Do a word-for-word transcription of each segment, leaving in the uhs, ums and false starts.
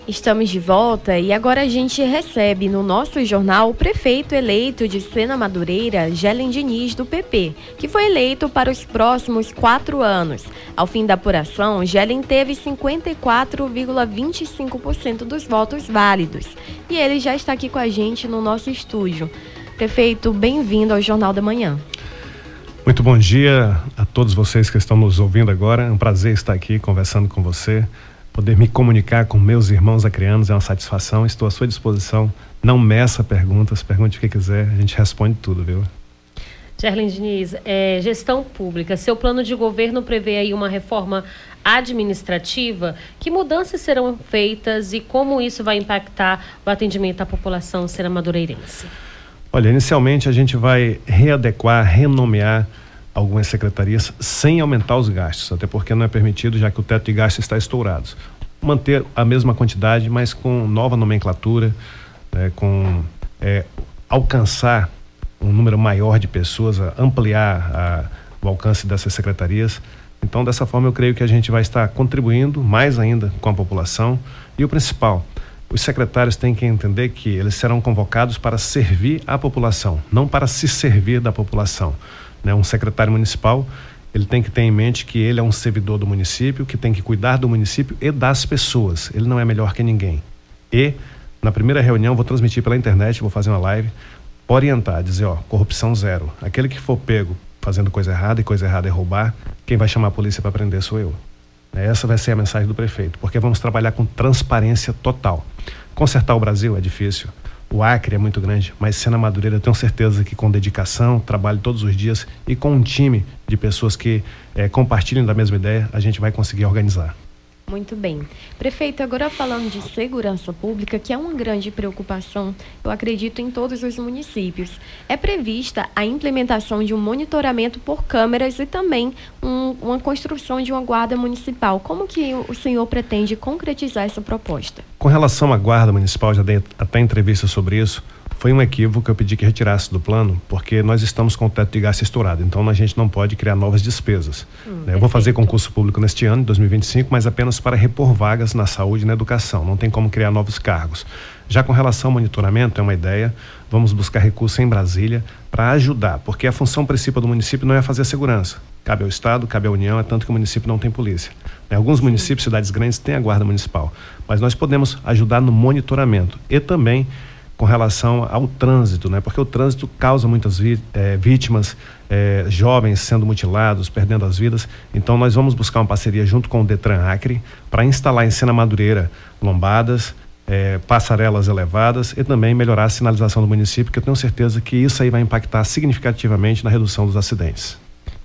Estamos de volta e agora a gente recebe no nosso jornal o prefeito eleito de Sena Madureira, Gelen Diniz, do P P, que foi eleito para os próximos quatro anos. Ao fim da apuração, Gelen teve cinquenta e quatro vírgula vinte e cinco por cento dos votos válidos e ele já está aqui com a gente no nosso estúdio. Prefeito, bem-vindo ao Jornal da Manhã. Muito bom dia a todos vocês que estão nos ouvindo agora. É um prazer estar aqui conversando com você. Poder me comunicar com meus irmãos acreanos é uma satisfação. Estou à sua disposição. Não meça perguntas, pergunte o que quiser, a gente responde tudo, viu? Gelen Diniz, é, gestão pública, seu plano de governo prevê aí uma reforma administrativa. Que mudanças serão feitas e como isso vai impactar o atendimento à população sena-madureirense? Olha, inicialmente a gente vai readequar, renomear algumas secretarias sem aumentar os gastos, até porque não é permitido, já que o teto de gastos está estourado. Manter a mesma quantidade, mas com nova nomenclatura, né, com é, alcançar um número maior de pessoas, ampliar a, o alcance dessas secretarias. Então, dessa forma, eu creio que a gente vai estar contribuindo mais ainda com a população. E o principal, os secretários têm que entender que eles serão convocados para servir a população, não para se servir da população. Né? Um secretário municipal, ele tem que ter em mente que ele é um servidor do município, que tem que cuidar do município e das pessoas. Ele não é melhor que ninguém. E, na primeira reunião, vou transmitir pela internet, vou fazer uma live, orientar, dizer, ó, corrupção zero. Aquele que for pego fazendo coisa errada, e coisa errada é roubar, quem vai chamar a polícia para prender sou eu. Essa vai ser a mensagem do prefeito, porque vamos trabalhar com transparência total. Consertar o Brasil é difícil, o Acre é muito grande, mas Sena Madureira eu tenho certeza que com dedicação, trabalho todos os dias e com um time de pessoas que é, compartilham da mesma ideia, a gente vai conseguir organizar. Muito bem. Prefeito, agora falando de segurança pública, que é uma grande preocupação, eu acredito, em todos os municípios. É prevista a implementação de um monitoramento por câmeras e também um, uma construção de uma guarda municipal. Como que o senhor pretende concretizar essa proposta? Com relação à guarda municipal, já dei até entrevista sobre isso, foi um equívoco que eu pedi que retirasse do plano, porque nós estamos com o teto de gasto estourado, então a gente não pode criar novas despesas. Hum, eu vou fazer concurso público neste ano, em dois mil e vinte e cinco, mas apenas para repor vagas na saúde e na educação, não tem como criar novos cargos. Já com relação ao monitoramento, é uma ideia, vamos buscar recursos em Brasília para ajudar, porque a função principal do município não é fazer a segurança, cabe ao Estado, cabe à União, é tanto que o município não tem polícia. Alguns municípios, cidades grandes, têm a guarda municipal, mas nós podemos ajudar no monitoramento e também com relação ao trânsito, né? Porque o trânsito causa muitas vi, é, vítimas, é, jovens sendo mutilados, perdendo as vidas. Então nós vamos buscar uma parceria junto com o Detran Acre para instalar em Sena Madureira lombadas, é, passarelas elevadas e também melhorar a sinalização do município, que eu tenho certeza que isso aí vai impactar significativamente na redução dos acidentes.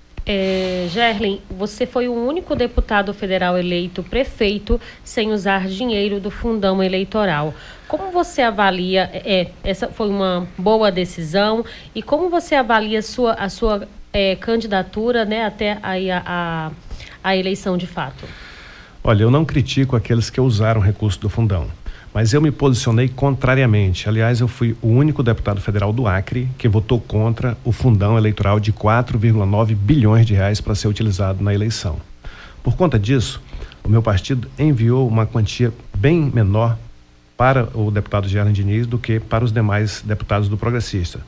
É, Gelen, você foi o único deputado federal eleito prefeito sem usar dinheiro do fundão eleitoral. Como você avalia, é, essa foi uma boa decisão, e como você avalia a sua, a sua é, candidatura, né, até aí a, a, a eleição de fato? Olha, eu não critico aqueles que usaram recurso do fundão, mas eu me posicionei contrariamente. Aliás, eu fui o único deputado federal do Acre que votou contra o fundão eleitoral de quatro vírgula nove bilhões de reais para ser utilizado na eleição. Por conta disso, o meu partido enviou uma quantia bem menor para o deputado Gelen Diniz do que para os demais deputados do Progressista.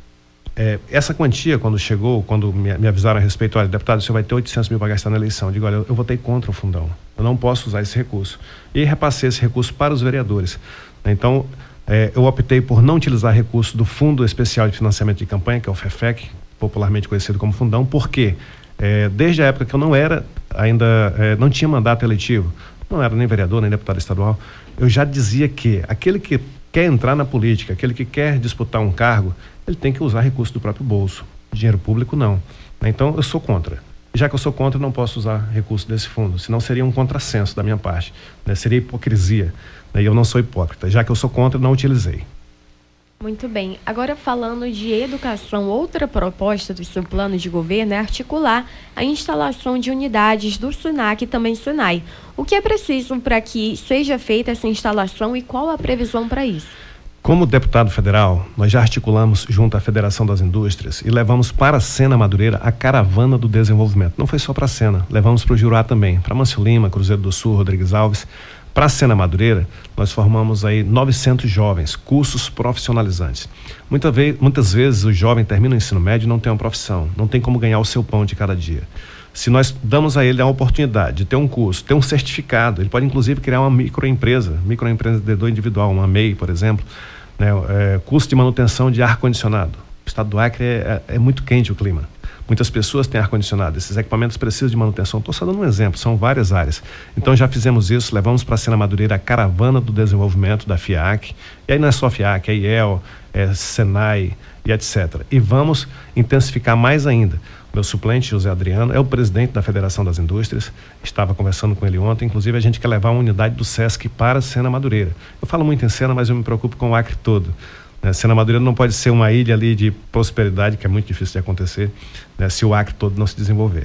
É, essa quantia, quando chegou, quando me, me avisaram a respeito, olha, deputado, você vai ter oitocentos mil para gastar na eleição. Eu digo, olha, eu, eu votei contra o fundão, eu não posso usar esse recurso. E repassei esse recurso para os vereadores. Então, é, eu optei por não utilizar recurso do Fundo Especial de Financiamento de Campanha, que é o FEFEC, popularmente conhecido como fundão, porque é, desde a época que eu não era, ainda é, não tinha mandato eletivo, não era nem vereador, nem deputado estadual, eu já dizia que aquele que quer entrar na política, aquele que quer disputar um cargo, ele tem que usar recurso do próprio bolso. Dinheiro público, não. Então, eu sou contra. Já que eu sou contra, eu não posso usar recurso desse fundo, senão seria um contrassenso da minha parte, né? Seria hipocrisia, né? E eu não sou hipócrita. Já que eu sou contra, não utilizei. Muito bem. Agora, falando de educação, outra proposta do seu plano de governo é articular a instalação de unidades do SENAC e também SENAI. O que é preciso para que seja feita essa instalação e qual a previsão para isso? Como deputado federal, nós já articulamos junto à Federação das Indústrias e levamos para a Sena Madureira a caravana do desenvolvimento. Não foi só para a Sena, levamos para o Jurá também, para Mâncio Lima, Cruzeiro do Sul, Rodrigues Alves, Para a Sena Madureira, nós formamos aí novecentos jovens, cursos profissionalizantes. Muita vez, muitas vezes o jovem termina o ensino médio e não tem uma profissão, não tem como ganhar o seu pão de cada dia. Se nós damos a ele a oportunidade de ter um curso, ter um certificado, ele pode inclusive criar uma microempresa, microempreendedor individual, uma M E I, por exemplo, né? É, curso de manutenção de ar-condicionado. O estado do Acre é, é, é muito quente o clima. Muitas pessoas têm ar-condicionado, esses equipamentos precisam de manutenção. Estou só dando um exemplo, são várias áreas. Então já fizemos isso, levamos para a Sena Madureira a caravana do desenvolvimento da FIAC, e aí não é só FIAC, é I E L, é Senai e etcétera. E vamos intensificar mais ainda. Meu suplente, José Adriano, é o presidente da Federação das Indústrias, estava conversando com ele ontem, inclusive a gente quer levar uma unidade do SESC para a Sena Madureira. Eu falo muito em Sena, mas eu me preocupo com o Acre todo. Né? Sena Madureira não pode ser uma ilha ali de prosperidade, que é muito difícil de acontecer, né? Se o Acre todo não se desenvolver.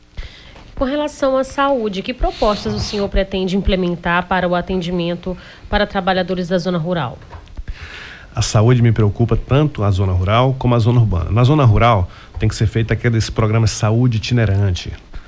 Com relação à saúde, que propostas o senhor pretende implementar para o atendimento para trabalhadores da zona rural? A saúde me preocupa tanto a zona rural como a zona urbana. Na zona rural tem que ser feito aqueles programas de saúde itinerante.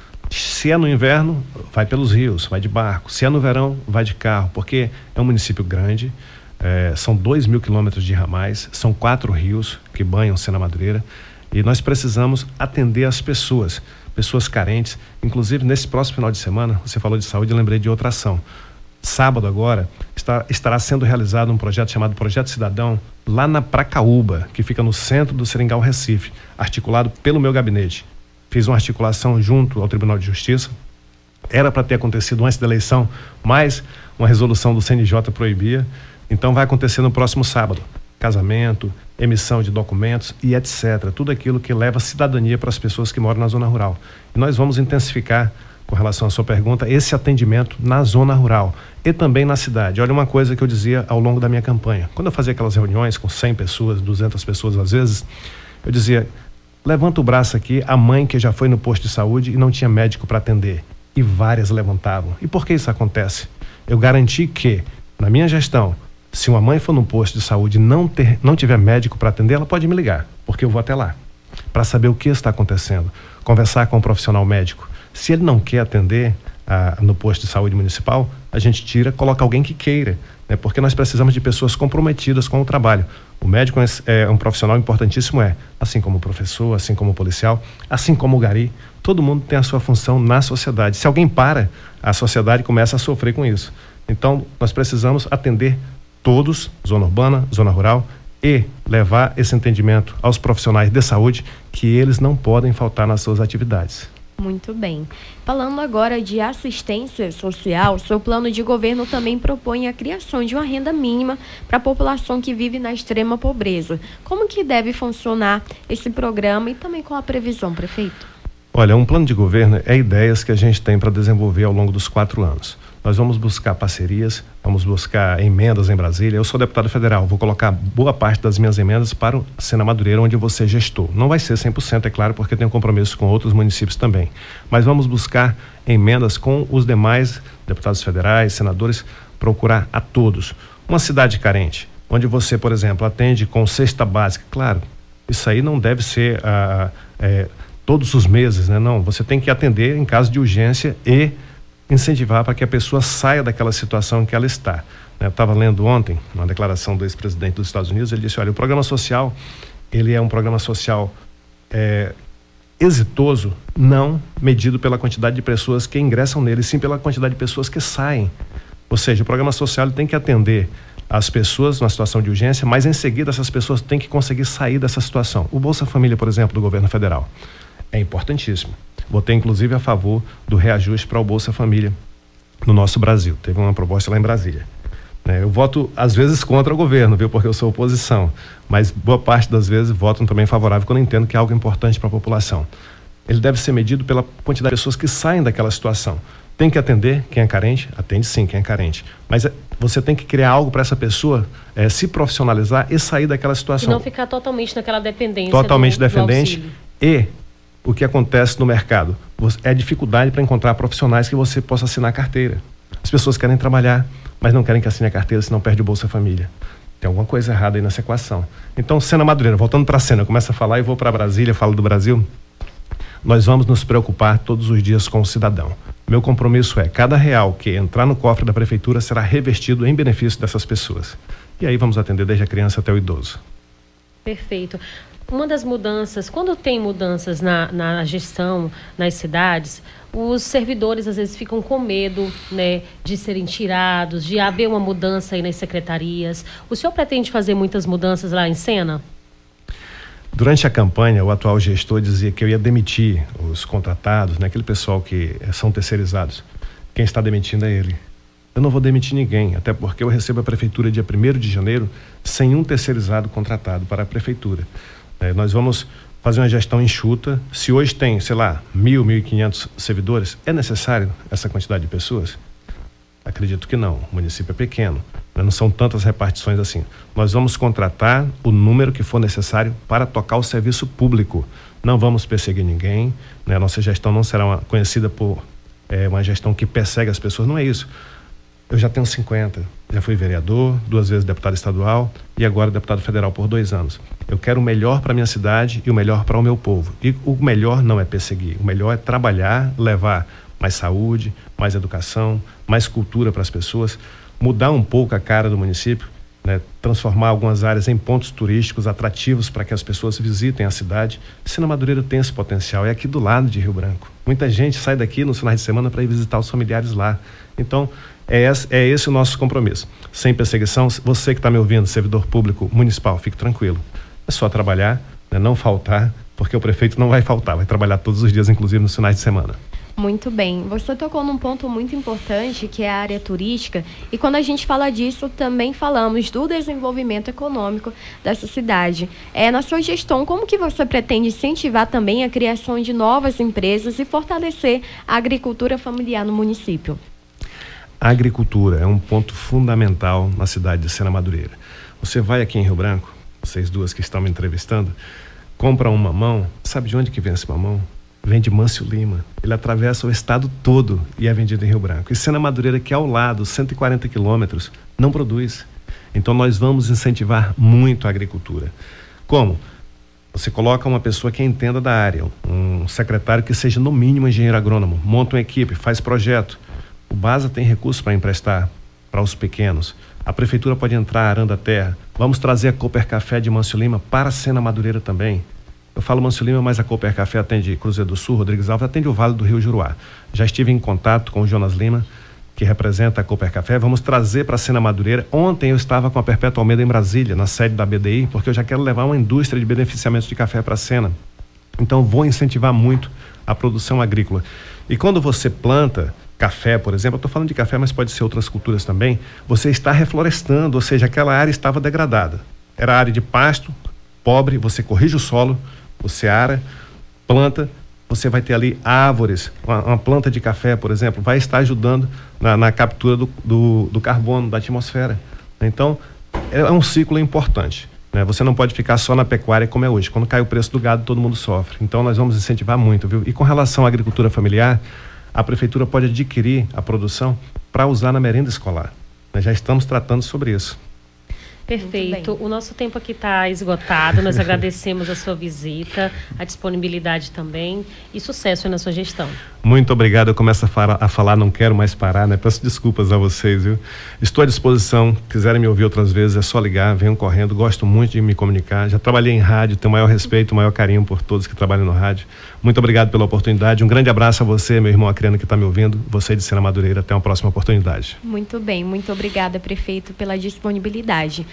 Se é no inverno, vai pelos rios, vai de barco. Se é no verão, vai de carro, porque é um município grande, é, são dois mil quilômetros de ramais, são quatro rios que banham Sena Madureira e nós precisamos atender as pessoas, pessoas carentes. Inclusive, nesse próximo final de semana, você falou de saúde, eu lembrei de outra ação. Sábado agora, está, estará sendo realizado um projeto chamado Projeto Cidadão, lá na Pracaúba, que fica no centro do Seringal, Recife, articulado pelo meu gabinete. Fiz uma articulação junto ao Tribunal de Justiça. Era para ter acontecido antes da eleição, mas uma resolução do C N J proibia. Então vai acontecer no próximo sábado. Casamento, emissão de documentos e etcétera. Tudo aquilo que leva cidadania para as pessoas que moram na zona rural. E nós vamos intensificar, com relação à sua pergunta, esse atendimento na zona rural e também na cidade. Olha, uma coisa que eu dizia ao longo da minha campanha. Quando eu fazia aquelas reuniões com cem pessoas, duzentas pessoas às vezes, eu dizia, levanta o braço aqui a mãe que já foi no posto de saúde e não tinha médico para atender. E várias levantavam. E por que isso acontece? Eu garanti que, na minha gestão, se uma mãe for no posto de saúde e não, ter, não tiver médico para atender, ela pode me ligar, porque eu vou até lá, para saber o que está acontecendo, conversar com o profissional médico. Se ele não quer atender ah, no posto de saúde municipal, a gente tira, coloca alguém que queira, né? Porque nós precisamos de pessoas comprometidas com o trabalho. O médico é, é um profissional importantíssimo, é, assim como o professor, assim como o policial, assim como o gari, todo mundo tem a sua função na sociedade. Se alguém para, a sociedade começa a sofrer com isso. Então, nós precisamos atender todos, zona urbana, zona rural, e levar esse entendimento aos profissionais de saúde que eles não podem faltar nas suas atividades. Muito bem. Falando agora de assistência social, seu plano de governo também propõe a criação de uma renda mínima para a população que vive na extrema pobreza. Como que deve funcionar esse programa e também qual a previsão, prefeito? Olha, um plano de governo é ideias que a gente tem para desenvolver ao longo dos quatro anos. Nós vamos buscar parcerias, vamos buscar emendas em Brasília. Eu sou deputado federal, vou colocar boa parte das minhas emendas para o Sena Madureira, onde você gestor. Não vai ser cem por cento, é claro, porque tem um compromisso com outros municípios também. Mas vamos buscar emendas com os demais deputados federais, senadores, procurar a todos. Uma cidade carente, onde você, por exemplo, atende com cesta básica. Claro, isso aí não deve ser ah, é, todos os meses, né? Não, você tem que atender em caso de urgência e incentivar para que a pessoa saia daquela situação em que ela está. Eu estava lendo ontem uma declaração do ex-presidente dos Estados Unidos, ele disse, olha, o programa social, ele é um programa social é, exitoso, não medido pela quantidade de pessoas que ingressam nele, sim pela quantidade de pessoas que saem. Ou seja, o programa social ele tem que atender as pessoas numa situação de urgência, mas em seguida essas pessoas têm que conseguir sair dessa situação. O Bolsa Família, por exemplo, do governo federal, é importantíssimo. Votei, inclusive, a favor do reajuste para o Bolsa Família no nosso Brasil. Teve uma proposta lá em Brasília. É, eu voto, às vezes, contra o governo, viu? Porque eu sou oposição. Mas boa parte das vezes votam também favorável quando eu entendo que é algo importante para a população. Ele deve ser medido pela quantidade de pessoas que saem daquela situação. Tem que atender quem é carente? Atende sim quem é carente. Mas é, você tem que criar algo para essa pessoa é, se profissionalizar e sair daquela situação. E não ficar totalmente naquela dependência. Totalmente do, dependente. Do e o que acontece no mercado é dificuldade para encontrar profissionais que você possa assinar a carteira. As pessoas querem trabalhar, mas não querem que assine a carteira, senão perde o Bolsa Família. Tem alguma coisa errada aí nessa equação. Então, Sena Madureira, voltando para a Sena, eu começo a falar e vou para Brasília, falo do Brasil. nós vamos nos preocupar todos os dias com o cidadão. Meu compromisso é, cada real que entrar no cofre da prefeitura será revestido em benefício dessas pessoas. E aí vamos atender desde a criança até o idoso. Perfeito. Uma das mudanças, quando tem mudanças na, na gestão, nas cidades, os servidores às vezes ficam com medo, né, de serem tirados, de haver uma mudança aí nas secretarias. O senhor pretende fazer muitas mudanças lá em Sena? Durante a campanha, o atual gestor dizia que eu ia demitir os contratados, né, aquele pessoal que são terceirizados. Quem está demitindo é ele. Eu não vou demitir ninguém, até porque eu recebo a prefeitura dia primeiro de janeiro sem um terceirizado contratado para a prefeitura. É, nós vamos fazer uma gestão enxuta. Se hoje tem, sei lá, mil, mil e quinhentos servidores, é necessário essa quantidade de pessoas? Acredito que não. O município é pequeno, né? Não são tantas repartições assim. Nós vamos contratar o número que for necessário para tocar o serviço público. Não vamos perseguir ninguém, né? Nossa gestão não será uma, conhecida por é, uma gestão que persegue as pessoas, não é isso. Eu já tenho cinquenta, já fui vereador, duas vezes deputado estadual e agora deputado federal por dois anos. Eu quero o melhor para a minha cidade e o melhor para o meu povo. E o melhor não é perseguir, o melhor é trabalhar, levar mais saúde, mais educação, mais cultura para as pessoas, mudar um pouco a cara do município, né? Transformar algumas áreas em pontos turísticos atrativos para que as pessoas visitem a cidade. Sena Madureira tem esse potencial, é aqui do lado de Rio Branco. Muita gente sai daqui nos finais de semana para ir visitar os familiares lá. Então, é esse, é esse o nosso compromisso. Sem perseguição, você que está me ouvindo, servidor público municipal, fique tranquilo. É só trabalhar, né? Não faltar, porque o prefeito não vai faltar, vai trabalhar todos os dias, inclusive nos finais de semana. Muito bem. Você tocou num ponto muito importante, que é a área turística, e quando a gente fala disso, também falamos do desenvolvimento econômico dessa cidade. É, na sua gestão, como que você pretende incentivar também a criação de novas empresas e fortalecer a agricultura familiar no município? A agricultura é um ponto fundamental na cidade de Sena Madureira. Você vai aqui em Rio Branco, vocês duas que estão me entrevistando, compra um mamão, sabe de onde que vem esse mamão? Vem de Mâncio Lima. Ele atravessa o estado todo e é vendido em Rio Branco. E Sena Madureira, que é ao lado, cento e quarenta quilômetros, não produz. Então nós vamos incentivar muito a agricultura. Como? Você coloca uma pessoa que entenda da área, um secretário que seja no mínimo engenheiro agrônomo, monta uma equipe, faz projeto. O BASA tem recursos para emprestar para os pequenos. A prefeitura pode entrar arando a terra. Vamos trazer a Cooper Café de Mâncio Lima para Sena Madureira também. Eu falo Mâncio Lima, mas a Cooper Café atende Cruzeiro do Sul, Rodrigues Alves, atende o Vale do Rio Juruá. Já estive em contato com o Jonas Lima, que representa a Cooper Café. Vamos trazer para a Sena Madureira. Ontem eu estava com a Perpétua Almeida em Brasília, na sede da B D I, porque eu já quero levar uma indústria de beneficiamento de café para a Sena. Então vou incentivar muito a produção agrícola. E quando você planta café, por exemplo, eu estou falando de café, mas pode ser outras culturas também, você está reflorestando, ou seja, aquela área estava degradada. Era área de pasto, pobre, você corrige o solo, você ara, planta, você vai ter ali árvores, uma, uma planta de café, por exemplo, vai estar ajudando na, na captura do, do, do carbono da atmosfera. Então, é um ciclo importante, né? Você não pode ficar só na pecuária como é hoje. Quando cai o preço do gado, todo mundo sofre. Então, nós vamos incentivar muito, viu? E com relação à agricultura familiar, a prefeitura pode adquirir a produção para usar na merenda escolar. Nós já estamos tratando sobre isso. Perfeito. O nosso tempo aqui está esgotado. Nós agradecemos a sua visita, a disponibilidade também e sucesso na sua gestão. Muito obrigado. Eu começo a, fala, a falar, não quero mais parar, né? Peço desculpas a vocês, viu? Estou à disposição. Quiserem me ouvir outras vezes, é só ligar, venham correndo. Gosto muito de me comunicar. Já trabalhei em rádio, tenho o maior respeito, o maior carinho por todos que trabalham no rádio. Muito obrigado pela oportunidade. Um grande abraço a você, meu irmão Acriano, que está me ouvindo. Você de Sena Madureira. Até uma próxima oportunidade. Muito bem. Muito obrigada, prefeito, pela disponibilidade.